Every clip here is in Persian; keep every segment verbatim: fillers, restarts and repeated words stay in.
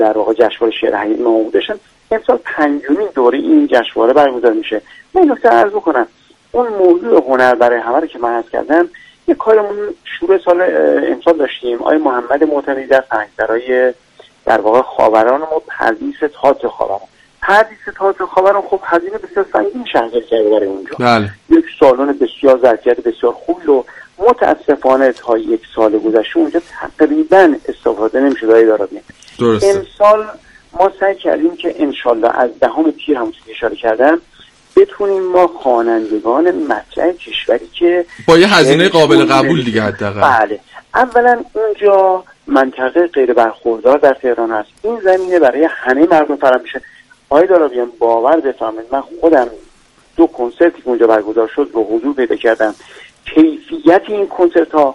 در واقع جشنواره شعر حقیقی ما بودشن. امسال پنجمین دوره این جشنواره برگزار میشه. من نکته عرض بکنم، اون موضوع هنر برای همه رو که من عرض کردم، یه کارمون شروع سال امسال داشتیم. آقای محمد معتمدی در فرهنگسرای در واقع خاوران ما پردیس تئاتر خاوران پردیس تئاتر خاوران خب هزینه بسیار سنگین شهرداری کرده برای اونجا. بله. یک سالن بسیار ظرفیت بسیار خوبی رو متاسفانه تا یک سال گذشته اونجا تقریبا استفاده نمیشه. دایی دارابی درسته. امسال ما سعی کردیم که انشالله از دهم تیر همونطور که اشاره کردم بتونیم ما خوانندگان مطرح کشوری که با یه هزینه قابل قبول دیگه حداقل. بله. اولا اونجا منطقه غیر برخوردار در تهران هست. این زمینه برای همه مردم فراهم میشه. آقای دارابیان باور بفرمایید من خودم دو کنسرتی که اونجا برگزار شد رو حضور پیدا کردم. کیفیت این کنسرت ها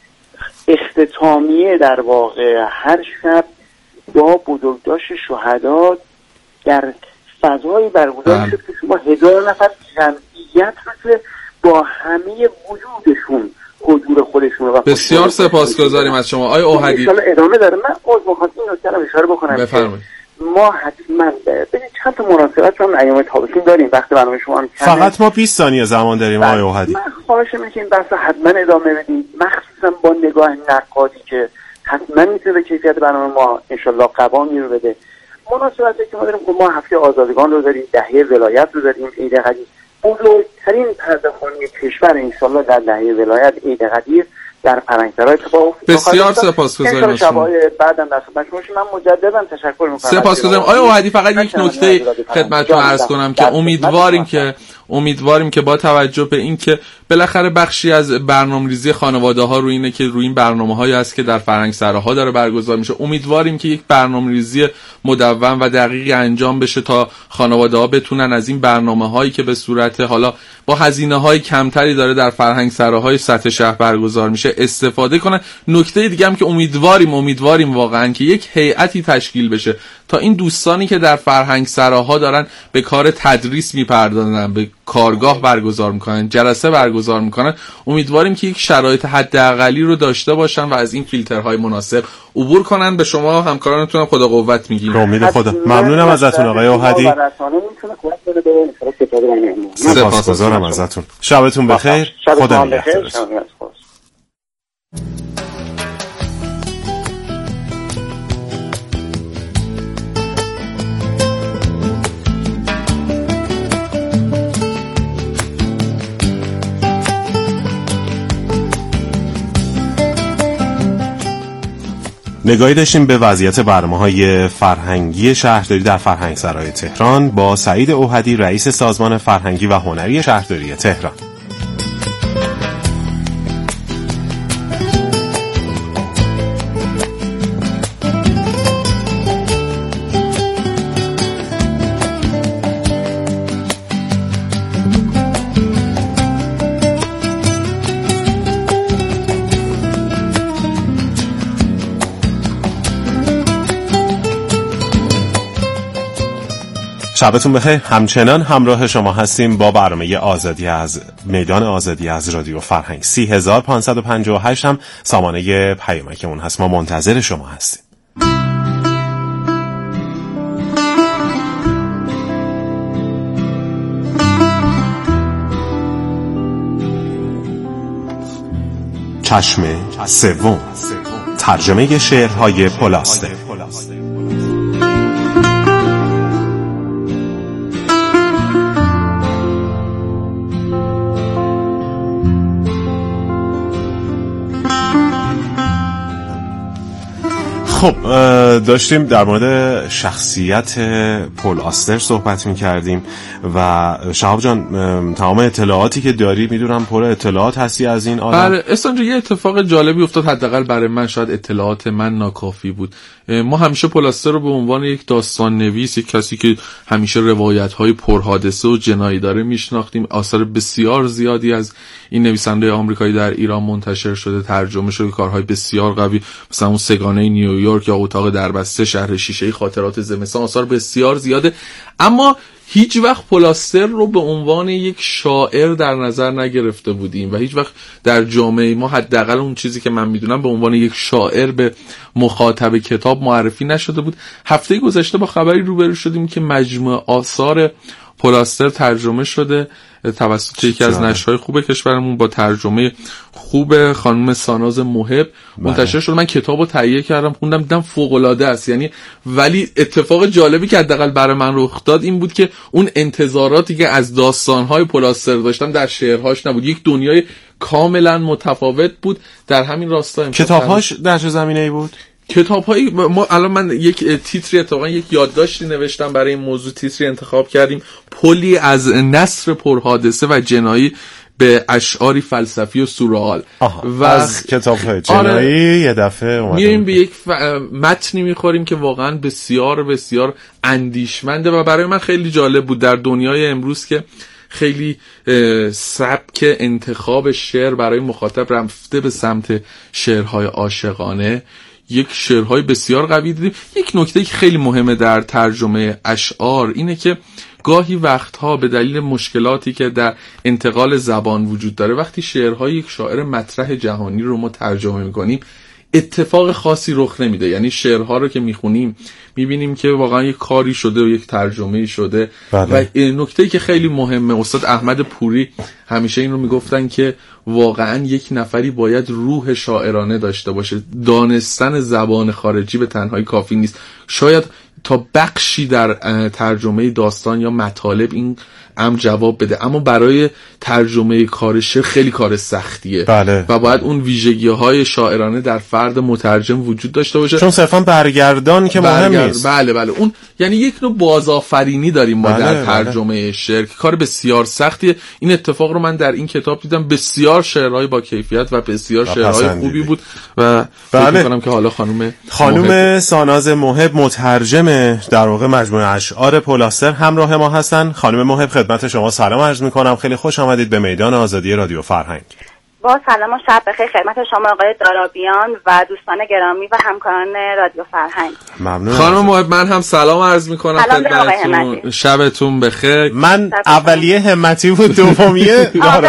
اختتامیه در واقع هر شب با بزرگداشت شهدا در فضایی برگزار شد که شما هزار نفر جمعیت رو که با همه وجودشون حضور خودشون رو بسیار سپاسگزاریم از شما. آقای اوحدی ان شاءالله ادامه داره. من عذر میخوام این نکته رو اشاره بکنم. بفرمایید. ما حتما ببین چند تا مناسبت هم ایام تابستون داریم. وقت برنامه شما هم فقط ما بیست ثانیه زمان داریم آقای اوحدی. من خواهش می‌کنم که این بحث حتما ادامه بدیم، مخصوصا با نگاه نقادی که حتما میتونه به کیفیت برنامه ما ان شاءالله قوام رو بده. مناسبتی که ما داریم که ما هفته آزادگان رو داریم، دهه ولایت رو داریم، عید قدیر، بزرگترین پرده‌خوانی کشور ان شاءالله در دهه ولایت عید قدیر در فرهنگسرای اتفاق افتاد. بسیار سپاسگزارم از شما. بعدم در خدمت شما من مجددا تشکر می‌کنم. سپاسگزارم. آقای اوحدی فقط یک نکته خدمتتون عرض کنم که امیدواریم که امیدواریم که با توجه به این که بالاخره بخشی از برنامه‌ریزی خانواده‌ها روی اینه که روی این برنامه‌هایی هست که در فرهنگسراها داره برگزار میشه، امیدواریم که یک برنامه‌ریزی مدون و دقیقی انجام بشه تا خانواده‌ها بتونن از این برنامه‌هایی که به صورت حالا با هزینه‌های کمتری داره در فرهنگسراهای سطح شهر برگزار میشه استفاده کنن. نکته دیگه هم که امیدواریم امیدواریم واقعا که یک هیئتی تشکیل بشه تا این دوستانی که در فرهنگسراها دارن به کار تدریس میپردازن، به کارگاه برگزار میکنن، جلسه برگزار میکنن، امیدواریم که یک شرایط حداقلی رو داشته باشن و از این فیلترهای مناسب عبور کنن. به شما همکارانتون خدا قوت میگیم. امید خدا. ممنونم ازتون آقای اوحدی. سپاسگزارم ازتون. شبتون بخیر. خدا نگهدارتون. نگاهی داشتیم به وضعیت برنامه‌های فرهنگی شهرداری در فرهنگسرای تهران با سعید اوحدی، رئیس سازمان فرهنگی و هنری شهرداری تهران. شبتون بخیر. همچنان همراه شما هستیم با برنامه آزادی از میدان آزادی از رادیو فرهنگ. سی هزار پانصد و پنجاه و هشت هم سامانه پیامکمون هست. ما منتظر شما هستیم. چشم سوم، ترجمه شعرهای پولاسته. خب داشتیم در مورد شخصیت پل آستر صحبت می‌کردیم و شهاب جان تمام اطلاعاتی که داری میدونم پر اطلاعات هستی از این آدم. بله استانجا یه اتفاق جالبی افتاد، حداقل برای من، شاید اطلاعات من ناکافی بود. ما همیشه پل آستر رو به عنوان یک داستان نویس، یک کسی که همیشه روایت‌های پرحادثه و جنایی داره میشناختیم. آثار بسیار زیادی از این نویسنده آمریکایی در ایران منتشر شده، ترجمه شده، کارهای بسیار قوی مثلا اون سگانه نیویورک یا اتاق دربسته، شهر شیشه‌ای، خاطرات زمستان، آثار بسیار زیاده. اما هیچ وقت پولاستر رو به عنوان یک شاعر در نظر نگرفته بودیم و هیچ وقت در جامعه ما حداقل اون چیزی که من میدونم به عنوان یک شاعر به مخاطب کتاب معرفی نشده بود. هفته گذشته با خبری روبرو شدیم که مجموعه آثار پولاستر ترجمه شده توسط یکی از نشرهای خوب کشورمون با ترجمه خوب خانم ساناز محب منتشر شد. من کتابو تهیه کردم، خوندم، دیدم فوق‌العاده است. یعنی ولی اتفاق جالبی که حداقل برای من رخ داد این بود که اون انتظاراتی که از داستان‌های پولاستر داشتم در شعرهاش نبود. یک دنیای کاملا متفاوت بود. در همین راستا کتاب‌هاش در چه زمینه‌ای بود؟ کتاب‌های ما الان من یک تیتری اتفاقا یک یادداشتی نوشتم برای این موضوع، تیتری انتخاب کردیم، پلی از نثر پرحادثه و جنایی به اشعاری فلسفی و سورئال. و از کتاب‌های جنایی آره یه دفعه میریم به یک ف... متنی میخوریم که واقعا بسیار بسیار اندیشمنده و برای من خیلی جالب بود در دنیای امروز که خیلی سبک انتخاب شعر برای مخاطب رفته به سمت شعرهای عاشقانه. یک شعرهای بسیار قوی دیدیم. یک نکته که خیلی مهمه در ترجمه اشعار اینه که گاهی وقتها به دلیل مشکلاتی که در انتقال زبان وجود داره وقتی شعرهای یک شاعر مطرح جهانی رو ما ترجمه میکنیم اتفاق خاصی رخ نمیده. یعنی شعرها رو که میخونیم میبینیم که واقعا یک کاری شده و یک ترجمه شده. بله. و نکته‌ای که خیلی مهمه، استاد احمد پوری همیشه این رو میگفتن که واقعا یک نفری باید روح شاعرانه داشته باشه. دانستن زبان خارجی به تنهایی کافی نیست. شاید تا بخشی در ترجمه داستان یا مطالب این امر جواب بده، اما برای ترجمه کار شعر خیلی کار سختیه. بله. و باید اون ویژگی‌های شاعرانه در فرد مترجم وجود داشته باشه، چون صرفاً برگردان که برگرد... مهم نیست. بله بله اون یعنی یک نوع بازآفرینی داریم ما بله، در ترجمه بله. شعر که کار بسیار سختیه. این اتفاق رو من در این کتاب دیدم. بسیار شعرهای با کیفیت و بسیار شعرهای خوبی بود و بله. فکر می‌کنم که حالا خانم خانم ساناز محب مترجم در واقع مجموعه اشعار پولاستر همراه ما هستن. خانم محب خدمت شما سلام عرض می‌کنم. خیلی خوش آمدید به میدان آزادی رادیو فرهنگ. با سلام و شب بخیر خدمت شما آقای دارابیان و دوستان گرامی و همکاران رادیو فرهنگ. ممنون. خانم محب من هم سلام عرض می‌کنم خدمتتون. شبتون بخیر. من اولیه همتی بود، دومیه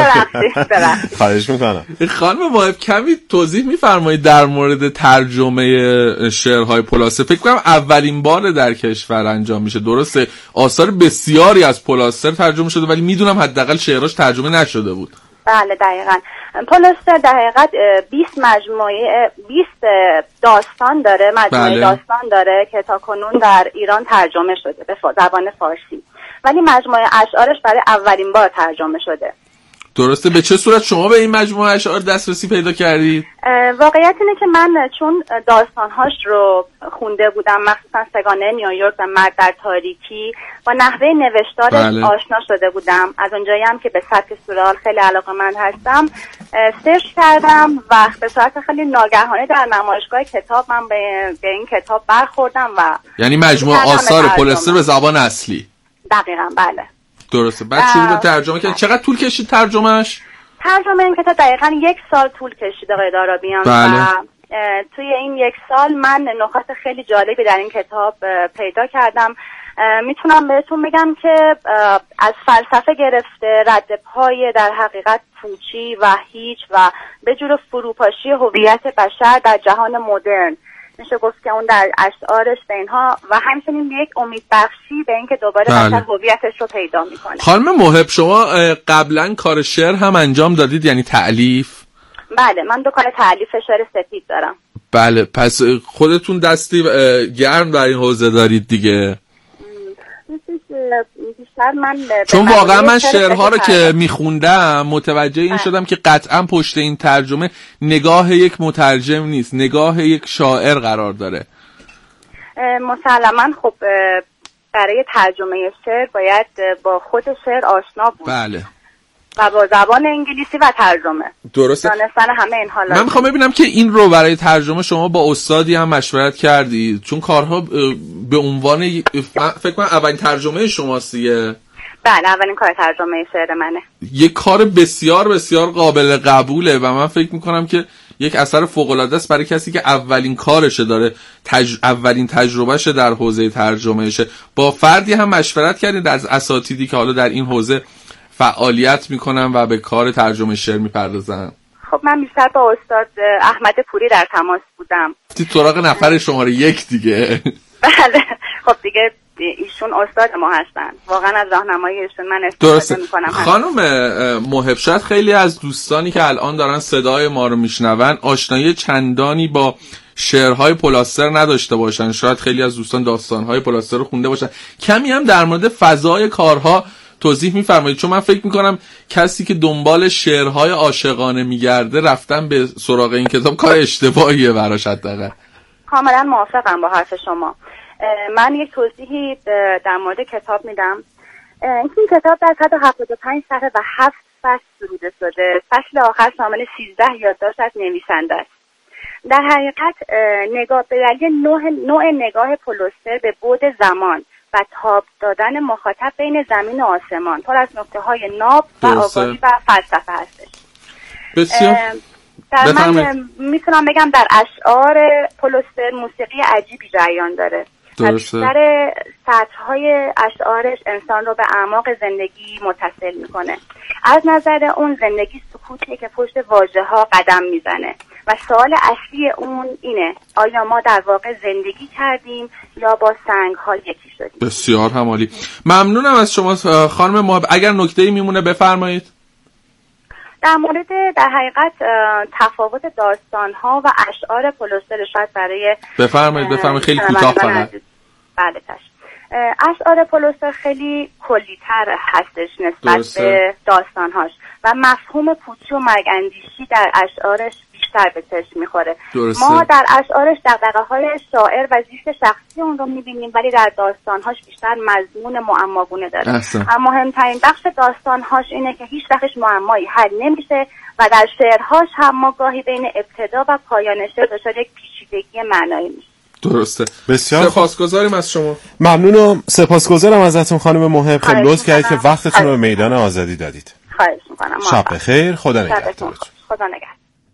خواهش می‌کنم. خانم محب کمی توضیح می‌فرمایید در مورد ترجمه شعرهای پولاستر؟ فکر کنم اولین بار در کشور انجام میشه. درسته آثار بسیاری از پولاستر ترجمه شده ولی میدونم حداقل شعراش ترجمه نشده بود. بله دقیقاً. پولاستر در حقیقت بیست مجموعه بیست داستان داره، مجموعه بله. داستان داره که تا کنون در ایران ترجمه شده به زبان فارسی، ولی مجموعه اشعارش برای اولین بار ترجمه شده. درسته. به چه صورت شما به این مجموعه اشعار دسترسی پیدا کردید؟ واقعیت اینه که من چون داستانهاش رو خونده بودم، مخصوصا سگانه نیویورک و مرد در تاریکی، با نحوه نوشتارش بله. آشنا شده بودم. از اونجایی هم که به سبک سورئال خیلی علاقه‌مند هستم سرچ کردم و به صورت خیلی ناگهانه در نمایشگاه کتاب من به, به این کتاب برخوردم و یعنی مجموعه آثار پولاستر به زبان اصلی. دقیقاً بله. درسته. بعد شروع به ترجمه کردن. چقدر طول کشید ترجمهش؟ ترجمه این کتاب دقیقاً یک سال طول کشید آقای دارابیان. بله. و توی این یک سال من نکات خیلی جالبی در این کتاب پیدا کردم. میتونم بهتون بگم که از فلسفه گرفته، رد پای در حقیقت پوچی و هیچ و به جور فروپاشی هویت بشر در جهان مدرن، میشه گفت که اون در اشعارش به اینها و همچنین یک امید بخشی به اینکه دوباره بله. بشر هویتش رو پیدا میکنه. خانم محب شما قبلا کار شعر هم انجام دادید، یعنی تألیف؟ بله من دو کار تألیف شعر سفید دارم. بله پس خودتون دستی گرم در این حوزه دارید دیگه. بیشتر من چون واقعا من شعرها رو که میخوندم متوجه این شدم که قطعا پشت این ترجمه نگاه یک مترجم نیست، نگاه یک شاعر قرار داره. مسلماً خب برای ترجمه شعر باید با خود شعر آشنا بود. بله. و با زبان انگلیسی و ترجمه. درسته. دانستن همه این حالات. من میخوام ببینم که این رو برای ترجمه شما با استادی هم مشورت کردید، چون کارها به عنوان فکر کنم اولین ترجمه شماسیه. بله اولین کار ترجمه شعر منه. یک کار بسیار بسیار قابل قبوله و من فکر میکنم که یک اثر فوق العاده است برای کسی که اولین کارشه داره تج... اولین تجربهشه در حوزه ترجمهشه. با فردی هم مشورت کردید از اساتیدی که حالا در این حوزه فعالیت میکنن و به کار ترجمه شعر میپردازن؟ خب من بیشتر با استاد احمد پوری در تماس بودم. تی سراغ نفر شماره یک دیگه. بله خب دیگه ایشون استاد ما هستن، واقعا از راهنمایی ایشون من استفاده میکنم. خانم محب، شاید خیلی از دوستانی که الان دارن صدای ما رو میشنون آشنایی چندانی با شعرهای پل آستر نداشته باشن، شاید خیلی از دوستان داستانهای پل آستر رو خونده باشن. کمی هم در مورد فضای کارها توضیح میفرمایید؟ چون من فکر میکنم کسی که دنبال شعرهای عاشقانه میگرده رفتن به سراغ این کتاب کار اشتباهیه براش. حداقل کاملا موافقم با حرف شما. من یک توضیحی در مورد کتاب میدم. این کتاب در صد و هفتاد و پنج صفحه و هفت فصل سروده شده. فصل آخر شامل سیزده یادداشت از نویسنده است. در حقیقت نگاه به دلیل نوع, نوع نگاه پل آستر به بعد زمان و تاب دادن مخاطب بین زمین و آسمان پر از نکته‌های ناب و آگاهی و فلسفه هستش. بسیار در من میتونم بگم در اشعار پل آستر موسیقی عجیبی جریان داره. بیشتر سطرهای اشعارش انسان رو به اعماق زندگی متصل میکنه. از نظر اون زندگی سکوتیه که پشت واژه‌ها قدم میزنه و سوال اصلی اون اینه آیا ما در واقع زندگی کردیم یا با سنگ‌ها یکی شدیم؟ بسیار همالی. ممنونم از شما خانم محب. اگر نکته‌ای میمونه بفرمایید. در مورد در حقیقت تفاوت داستان‌ها و اشعار پل آستر شاید برای بفرمایید بفرمایید خیلی کوتاه فقط. بله چشم. اشعار پل آستر خیلی کلی‌تر هستش نسبت درسته. به داستان‌هاش و مفهوم پوچی و مرگ‌اندیشی در اشعارش بیشتر به چشم می‌خوره. ما در اشعارش دغدغه‌های شاعر و زیست شخصی اون رو می‌بینیم ولی در داستان‌هاش بیشتر مضمون معماگونه داره. اصلا. اما مهمترین بخش داستان‌هاش اینه که هیچ وقتش معمایی حل نمیشه و در شعرهاش هم ما گاهی بین ابتدا و پایان شعر دچار یک پیچیدگی معنایی میشه. درسته. بسیار سپاسگزاریم از شما. ممنونم. سپاسگزارم ازتون خانم محب. خیلی لطف کردید که وقتتون رو به میدان آزادی دادید. خواهش می‌کنم. شب بخیر. خدا نگهدار. خدا نگهدار.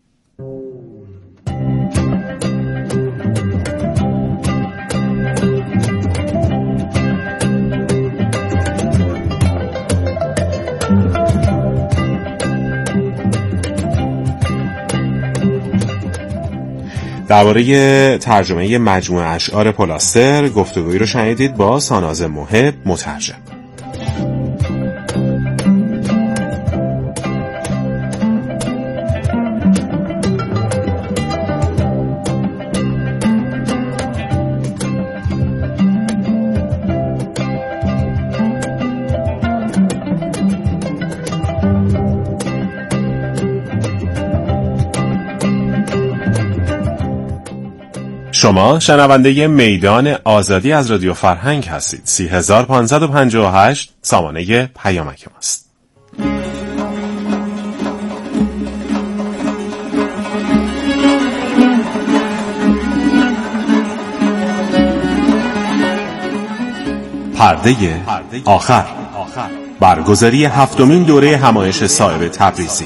درباره ترجمه مجموعه اشعار پل آستر گفتگویی رو شنیدید با ساناز محب مترجم. شما شنونده میدان آزادی از رادیو فرهنگ هستید. سی هزار پانصد و پنجاه و هشت سامانه پیامک ماست. پرده آخر، برگزاری هفتمین دوره همایش صائب تبریزی.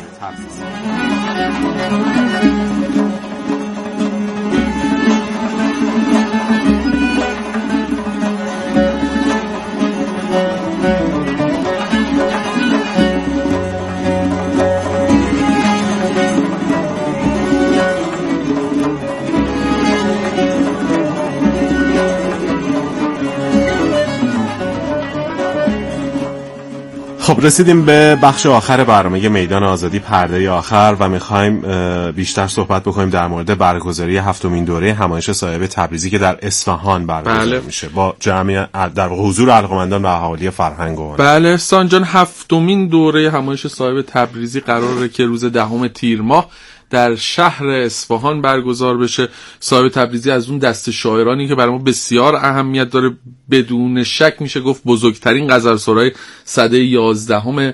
خب رسیدیم به بخش آخر برنامه میدان آزادی پرده آخر و میخوایم بیشتر صحبت بکنیم در مورد برگزاری هفتمین دوره همایش صائب تبریزی که در اصفهان برگزار بله. میشه با جمعی در حضور علاقه‌مندان و اهالی فرهنگ و بله سان جان. هفتمین دوره همایش صائب تبریزی قراره که روز دهم تیر ماه در شهر اصفهان برگزار بشه. صائب تبریزی از اون دست شاعرانی که برای ما بسیار اهمیت داره، بدون شک میشه گفت بزرگترین غزلسرای سده یازدهم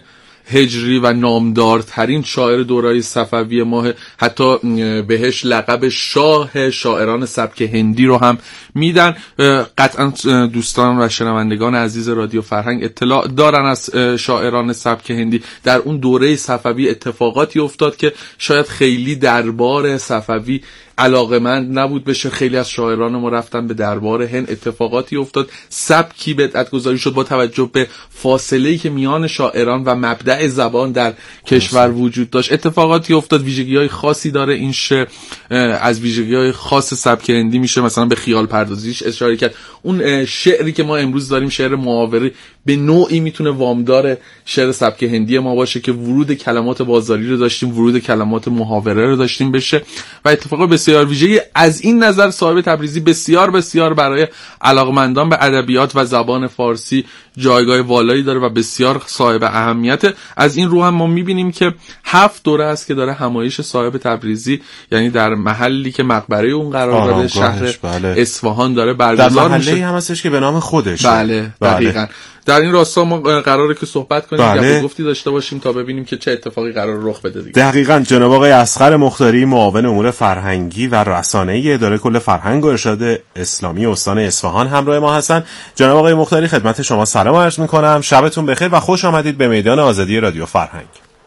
هجری و نامدارترین شاعر دورای صفوی ماه، حتی بهش لقب شاه شاعران سبک هندی رو هم میدن. قطعا دوستان و شنوندگان عزیز رادیو فرهنگ اطلاع دارن از شاعران سبک هندی. در اون دوره صفوی اتفاقاتی افتاد که شاید خیلی دربار صفوی علاقمند نبود بشه. خیلی از شاعران ما رفتن به دربار هند، اتفاقاتی افتاد، سبکی بدعت گذاری شد با توجه به فاصله‌ای که میان شاعران و مبدأ زبان در کشور وجود داشت. اتفاقاتی افتاد، ویژگی‌های خاصی داره این شعر. از ویژگی‌های خاص سبک هندی میشه مثلا به خیال پردازیش اشاره کرد. اون شعری که ما امروز داریم، شعر محاوره، به نوعی میتونه وامدار شعر سبک هندی ما باشه که ورود کلمات بازاری رو داشتیم، ورود کلمات محاوره رو داشتیم بشه و اتفاق بسیار ویژه‌ای از این نظر صاحب تبریزی بسیار بسیار برای علاقمندان به ادبیات و زبان فارسی جایگاه والایی داره و بسیار صاحب اهمیت. از این رو هم ما میبینیم که هفت دوره است که داره همایش صاحب تبریزی، یعنی در محلی که مقبره اون قرار داره، شهر بله. اصفهان داره برگزار میشه. در محله هم هستش که به نام خودشه. بله دقیقاً. در این راستا ما قراره که صحبت کنیم، بله. گفت گفتی داشته باشیم تا ببینیم که چه اتفاقی قرار رخ بده دیگه. دقیقاً. جناب آقای اصغر مختاری، معاون امور فرهنگی و رسانه‌ای اداره کل فرهنگ و ارشاد اسلامی استان اصفهان همراه ما هستن. جناب آقای مختاری، خدمت شما سلام عرض می‌کنم. شبتون بخیر و خوش آمدید به میدان آزادی رادیو فرهنگ.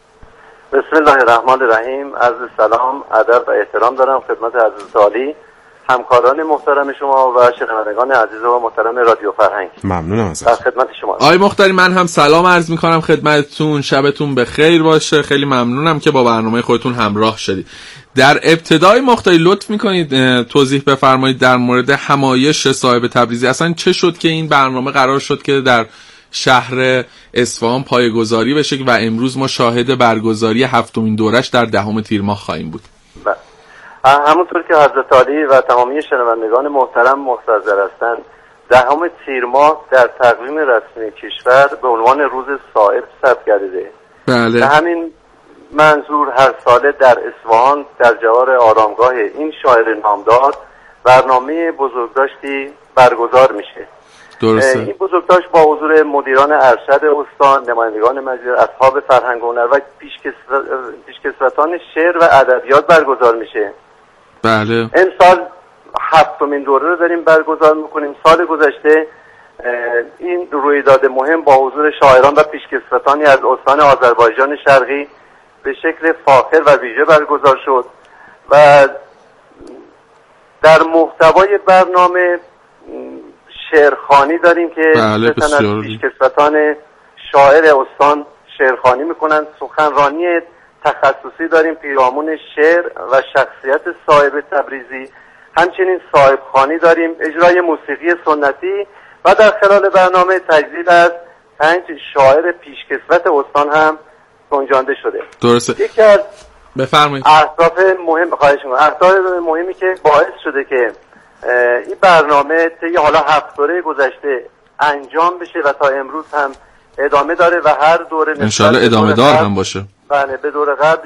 بسم الله الرحمن الرحیم. عرض سلام، ادب و احترام دارم خدمت عزیز عالی، همکاران محترم شما و شنوندگان عزیز و محترم رادیو فرهنگ. ممنونم ازت. در خدمت شما. آقای مختاری، من هم سلام عرض میکنم خدمتتون. شبتون بخیر باشه. خیلی ممنونم که با برنامه خودتون همراه شدید. در ابتدای مختاری لطف میکنید توضیح بفرمایید در مورد همایش صاحب تبریزی. اصلا چه شد که این برنامه قرار شد که در شهر اصفهان پایه‌گذاری بشه و امروز ما شاهد برگزاری هفتمین دورش در دهم تیر ماه خواهیم بود؟ بله. همونطور که حضرت عالی و تمامی شنوندگان محترم مستحضر هستند، دهم تیر ماه در تقویم رسمی کشور به عنوان روز صائب ثبت گردیده. بله. به همین منظور هر ساله در اصفهان در جوار آرامگاه این شاعر نامدار برنامه بزرگداشتی برگزار میشه. درسته. این بزرگداشت با حضور مدیران ارشد استان، نمایندگان مجلس، اصحاب فرهنگ و هنر و پیشکسوتان شعر و ادبیات برگزار میشه. بله. امسال هفتمین دوره رو داریم برگزار میکنیم. سال گذشته این رویداد مهم با حضور شاعران و پیشکسوتانی از استان آذربایجان شرقی به شکل فاخر و ویژه برگزار شد و در محتوای برنامه شعرخوانی داریم که بله از پیشکسوتان شاعر استان شعرخوانی میکنن. سخنرانی تخصصی داریم پیرامون شعر و شخصیت صاحب تبریزی. همچنین صاحب خوانی داریم، اجرای موسیقی سنتی و در خلال برنامه تجلیل از پنج شاعر پیشکسوت استان هم گنجانده شده. درسته. یکی از بفرمایید. اهداف مهم خواهش می‌کنم اهداف مهمی که باعث شده که این برنامه طی حالا هفت دوره گذشته انجام بشه و تا امروز هم ادامه داره و هر دوره انشالله ادامه دار هم باشه. بله، به دور قبل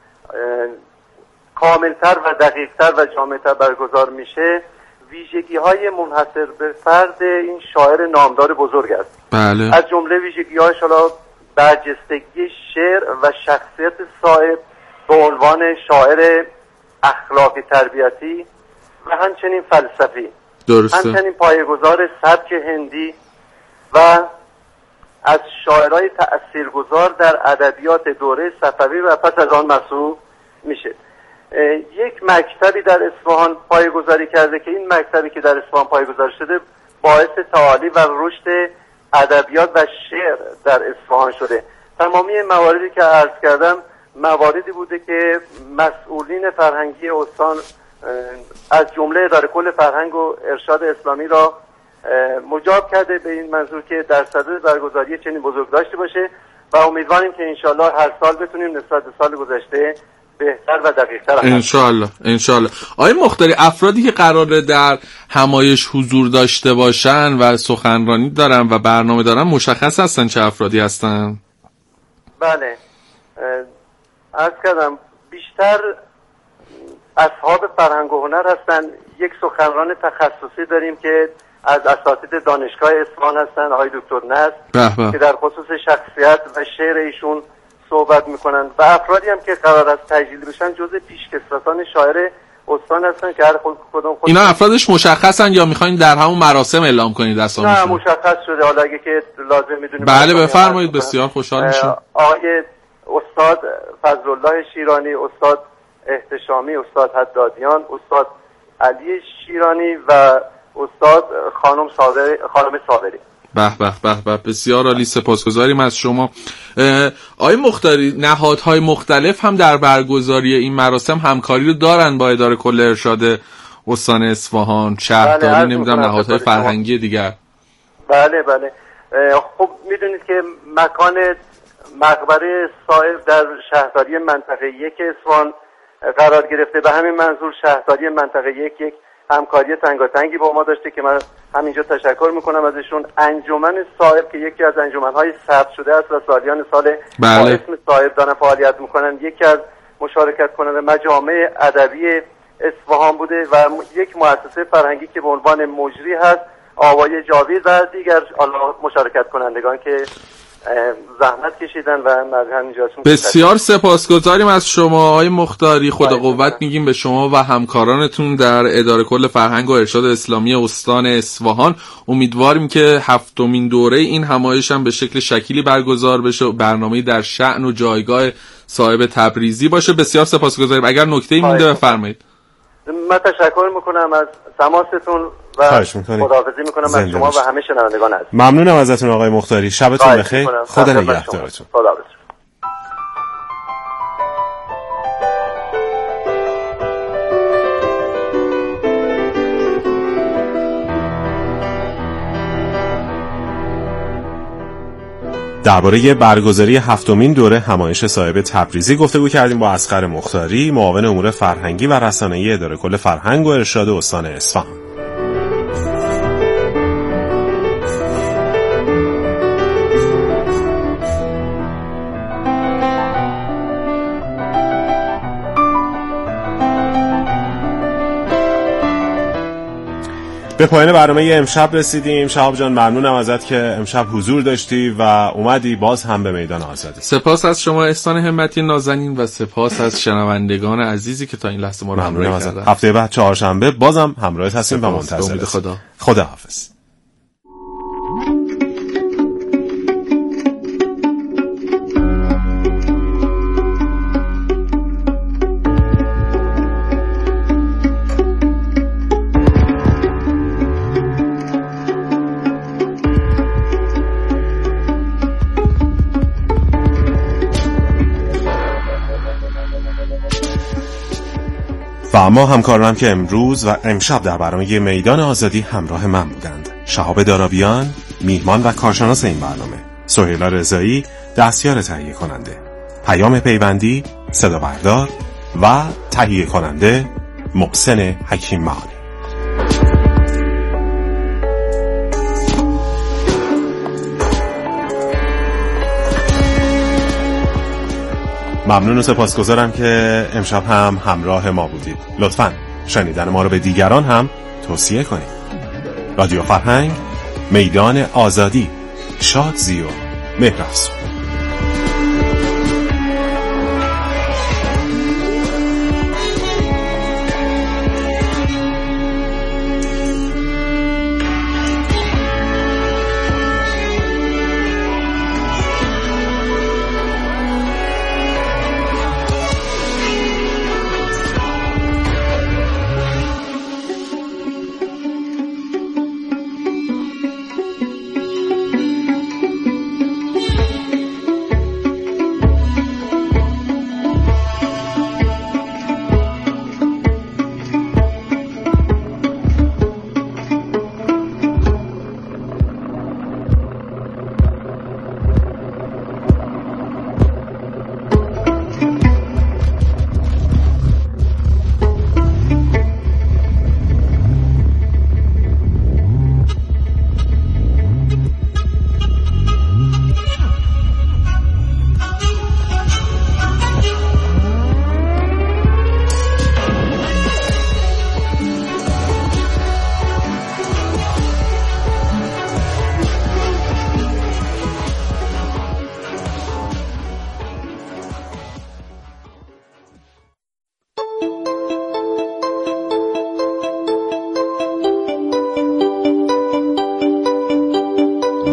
کاملتر و دقیقتر و جامعتر برگزار میشه. ویژگی های منحصر به فرد این شاعر نامدار بزرگ است. بله. از جمله ویژگی هایش حالا برجستگی شعر و شخصیت صاحب به عنوان شاعر اخلاقی تربیتی و همچنین فلسفی. درسته. همچنین پایه‌گذار سبک هندی و از شاعرای تأثیرگذار در ادبیات دوره صفوی و پس از آن محسوب میشه. یک مکتبی در اصفهان پایه‌گذاری کرده که این مکتبی که در اصفهان پایه‌گذاری شده باعث تعالی و رشد ادبیات و شعر در اصفهان شده. تمامی مواردی که عرض کردم مواردی بوده که مسئولین فرهنگی استان از جمله اداره کل فرهنگ و ارشاد اسلامی را مجاب کرده به این منظور که در صدد برگزاری چنین بزرگداشتی باشه و امیدواریم که انشالله هر سال بتونیم نسبت به سال گذشته بهتر و دقیق‌تر انشالله انشالله. آقای مختاری، افرادی که قراره در همایش حضور داشته باشن و سخنرانی دارن و برنامه دارن مشخص هستن چه افرادی هستن؟ بله، عرض کردم بیشتر اصحاب فرهنگ و هنر هستن. یک سخنران تخصصی داریم که از اساتید دانشگاه اصفهان هستن، آقای دکتر نصر، که در خصوص شخصیت و شعر ایشون صحبت میکنن و افرادی هم که قرار است تجلیل بشن جزء پیشکسوتان شاعر استان هستن که هر خود کدوم خود اینا افرادش مشخصن یا میخواین در همون مراسم اعلام کنید اسامیشون؟ نه مشخص شده، حالا اگه که لازم میدونید. بله بفرمایید، بسیار خوشحال میشم. آقای استاد فضلالله شیرانی، استاد احتشامی، استاد حدادیان، استاد علی شیرانی و استاد خانم صابری خانم صابری. به به به به بسیار عالی، سپاسگزاریم از شما. آقای مختاری، نهادهای مختلف هم در برگزاری این مراسم همکاری رو دارن با اداره کل ارشاد استان اصفهان، شهرداری، بله، نمیدونم نهادهای فرهنگی دیگر؟ بله بله. خب میدونید که مکان مقبره صاحب در شهرداری منطقه یک اصفهان قرار گرفته، به همین منظور شهرداری منطقه یک یک همکاری تنگاتنگی با ما داشته که من همینجا تشکر میکنم ازشون. انجمن صاحب که یکی از انجمن‌های ثبت شده است و سالیان سال بله. با اسم صاحب دارن فعالیت میکنن، یکی از مشارکت کننده مجامع ادبی اصفهان بوده و یک مؤسسه فرهنگی که به عنوان مجری هست آوای جاوید و دیگر مشارکت کنندگان که زحمت کشیدن و همینجاشون. بسیار سپاسگزاریم از شما آقای مختاری، خدا قوت میگیم به شما و همکارانتون در اداره کل فرهنگ و ارشاد اسلامی استان اصفهان. امیدواریم که هفتمین دوره این همایش هم به شکل شکلی برگزار بشه و برنامه‌ای در شأن و جایگاه صاحب تبریزی باشه. بسیار سپاسگزاریم. اگر نکته‌ای مونده بفرمایید. من تشکر میکنم از تماستون و خداحافظی میکنم از شما و همه شنوندگان عزیز. ممنونم ازتون آقای مختاری، شبتون بخیر، خدا نگهدارتون. خداحافظ. درباره برگزاری هفتمین دوره همایش صاحب تبریزی گفتگو کردیم با اصغر مختاری، معاون امور فرهنگی و رسانه‌ای اداره کل فرهنگ و ارشاد استان اصفهان. به پایان برنامه امشب رسیدیم. شهاب جان ممنونم ازت که امشب حضور داشتی و اومدی باز هم به میدان آزادی. سپاس از شما احسان همتی نازنین و سپاس از شنوندگان عزیزی که تا این لحظه ما رو همراهی کردن. هفته بعد چهارشنبه بازم همراهت هستیم و منتظر خدا. خدا حافظ. و اما همکارانم که امروز و امشب در برنامه میدان آزادی همراه من بودند: شهاب دارابیان میهمان و کارشناس این برنامه، سهیلا رضایی دستیار تهیه کننده، پیام پیوندی صدا بردار و تهیه کننده محسن حکیم معانی. ممنون و سپاسگزارم که امشب هم همراه ما بودید. لطفاً شنیدن ما رو به دیگران هم توصیه کنید. رادیو فرهنگ، میدان آزادی، شادزی و مهرافزون.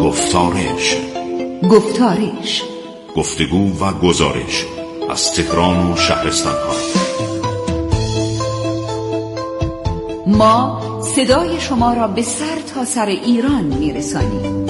گفتارش گفتارش گفتگو و گزارش از تهران و شهرستان‌ها. ما صدای شما را به سر تا سر ایران می‌رسانیم.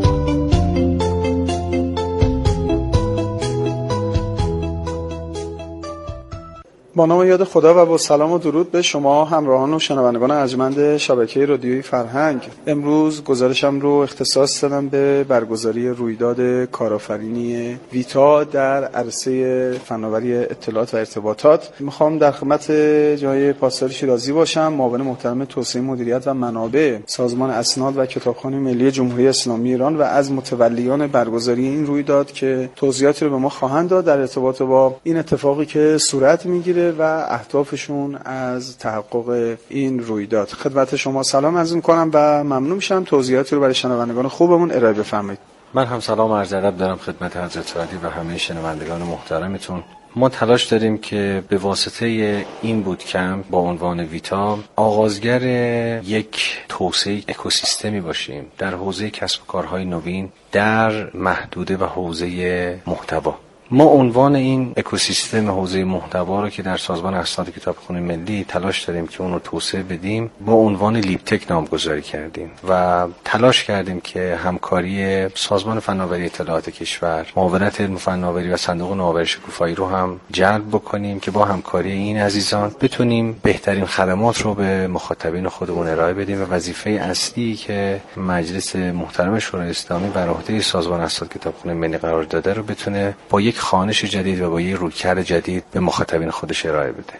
با نام یاد خدا و با سلام و درود به شما همراهان و شنوندگان ارجمند شبکه رادیویی فرهنگ. امروز گزارشم رو اختصاص دادم به برگزاری رویداد کارآفرینی ویتا در عرصه فناوری اطلاعات و ارتباطات. میخوام در خدمت جناب پاسدار شیرازی باشم، معاون محترم توسعه مدیریت و منابع سازمان اسناد و کتابخانه ملی جمهوری اسلامی ایران و از متولیان برگزاری این رویداد که توضیحاتی رو به ما خواهند داد در ارتباط با این اتفاقی که صورت میگیره و اهدافشون از تحقق این رویداد. خدمت شما سلام عرض می‌کنم و ممنون میشم توضیحاتی رو برای شنوندگان خوبمون ارائه بفرمایید. من هم سلام عرض ادب دارم خدمت حضرت عالی و همه شنوندگان محترمتون. ما تلاش داریم که به واسطه این بوتکمپ با عنوان ویتا آغازگر یک توسعه اکوسیستمی باشیم در حوزه کسب و کارهای نوین در محدوده و حوزه محتوا. ما عنوان این اکوسیستم حوزه محتوا رو که در سازمان اسناد کتابخانه ملی تلاش داریم که اون رو توسعه بدیم با عنوان لیپتک نامگذاری کردیم و تلاش کردیم که همکاری سازمان فناوری اطلاعات کشور، معاونت علم فناوری و صندوق نوآوری شکوفایی رو هم جلب بکنیم که با همکاری این عزیزان بتونیم بهترین خدمات رو به مخاطبین خودمون ارائه بدیم و وظیفه اصلی که مجلس محترم شورای اسلامی بر عهده سازمان اسناد کتابخانه ملی قرار داده رو بتونه با یک خوانش جدید و با یک رویکرد جدید به مخاطبین خودش ارائه بده.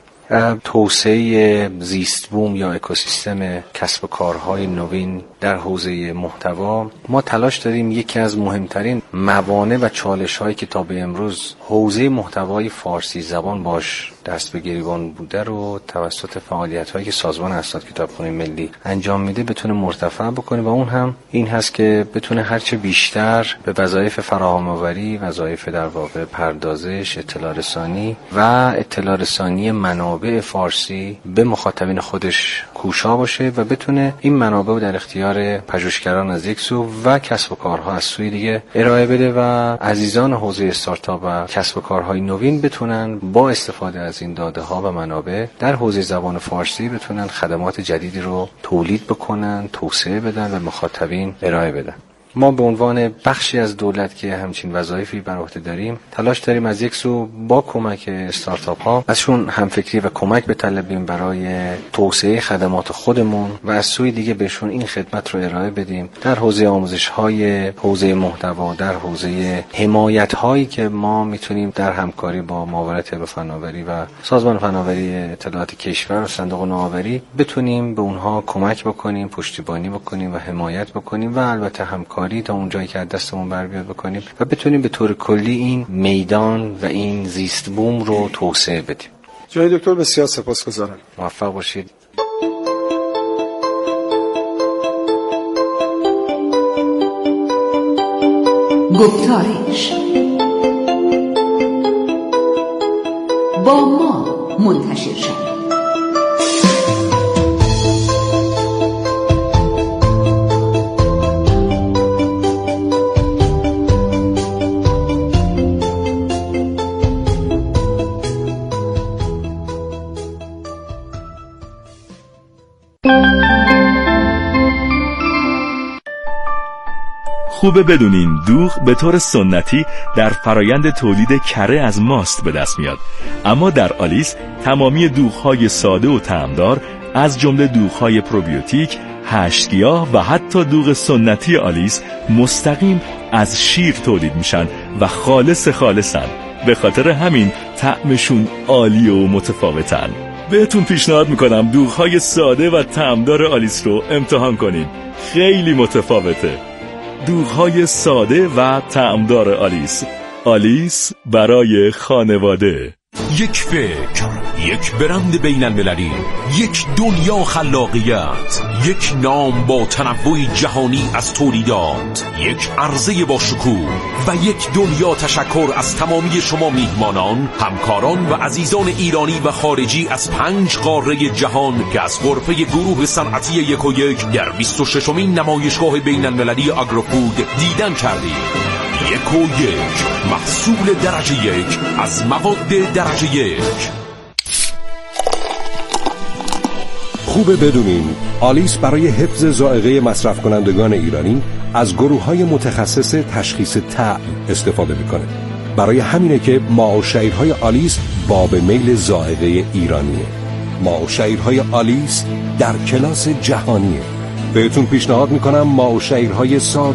توسعه زیست بوم یا اکوسیستم کسب و کارهای نوین در حوزه محتوا، ما تلاش داریم یکی از مهمترین موانع و چالش‌هایی که تا به امروز حوزه محتوای فارسی زبان باش دست به گریبان بوده رو توسط فعالیت‌هایی که سازمان اسناد کتابخانه ملی انجام میده بتونه مرتفع بکنه و اون هم این هست که بتونه هرچه بیشتر به وظایف فراهم‌آوری، وظایف در واقع پردازش، اطلاع رسانی و اطلاع رسانی منابع فارسی به مخاطبین خودش کوشا باشه و بتونه این منابع رو در اختیار پژوهشگران از یک سو و کسب و کارها از سوی دیگه ارائه بده و عزیزان حوزه استارتاپ و کسب و کارهای نوین بتونن با استفاده از این داده ها و منابع در حوزه زبان فارسی بتونن خدمات جدیدی رو تولید بکنن، توسعه بدن و مخاطبین ارائه بدن. ما به عنوان بخشی از دولت که همچین وظایفی بر عهده داریم تلاش داریم از یک سو با کمک استارتاپ ها ازشون همفکری و کمک بطلبیم برای توسعه خدمات خودمون و از سوی دیگه بهشون این خدمت رو ارائه بدیم در حوزه آموزش های حوزه محتوا، در حوزه حمایت هایی که ما میتونیم در همکاری با معاونت علم فناوری و سازمان فناوری اطلاعات کشور و صندوق نوآوری بتونیم به اونها کمک بکنیم، پشتیبانی بکنیم و حمایت بکنیم و البته همکاری تا اون جایی که از دستمون بر بیاد بکنیم و بتونیم به طور کلی این میدان و این زیست بوم رو توسعه بدیم. جناب دکتر بسیار سپاسگزارم. موفق باشید. گفتارش با ما منتشر شد. خوبه بدونین دوغ به طور سنتی در فرایند تولید کره از ماست به دست میاد، اما در آلیس تمامی دوغ‌های ساده و طعمدار از جمله دوغ‌های پروبیوتیک، هشتگیاه و حتی دوغ سنتی آلیس مستقیم از شیر تولید میشن و خالص خالصن. به خاطر همین طعمشون عالی و متفاوتن. بهتون پیشنهاد میکنم دوغ‌های ساده و طعمدار آلیس رو امتحان کنین. خیلی متفاوته. دوغ‌های ساده و طعمدار آلیس. آلیس برای خانواده. یک فکر، یک برند بین المللی، یک دنیا خلاقیت، یک نام با تنوع جهانی از تولیدات، یک عرضه با شکوه و یک دنیا تشکر از تمامی شما میهمانان، همکاران و عزیزان ایرانی و خارجی از پنج قاره جهان که از غرفه گروه صنعتی یک و یک در بیست و ششمین نمایشگاه بین المللی آگروفود دیدن کردید. یک و یک، محصول درجه یک از مواد درجه یک. خوبه بدونین آلیس برای حفظ ذائقه مصرف کنندگان ایرانی از گروه‌های متخصص تشخیص طعم استفاده میکنه. برای همینه که ماء و شعیرهای آلیس باب میل ذائقه ایرانیه. ماء و شعیرهای آلیس در کلاس جهانیه. بهتون پیشنهاد میکنم ماء و شعیرهای ساده